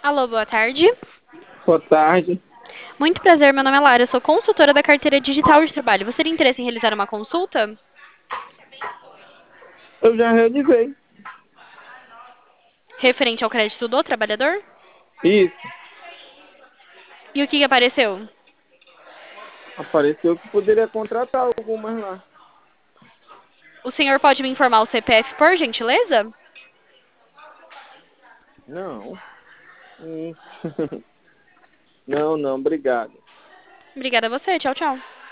Alô, boa tarde. Boa tarde. Muito prazer, meu nome é Lara, eu sou consultora da carteira digital de trabalho. Você teria interesse em realizar uma consulta? Eu já realizei. Referente ao crédito do trabalhador? Isso. E o que apareceu? Apareceu que poderia contratar algumas lá. O senhor pode me informar o CPF, por gentileza? Não. Não, não, obrigado. Obrigada a você, tchau, tchau.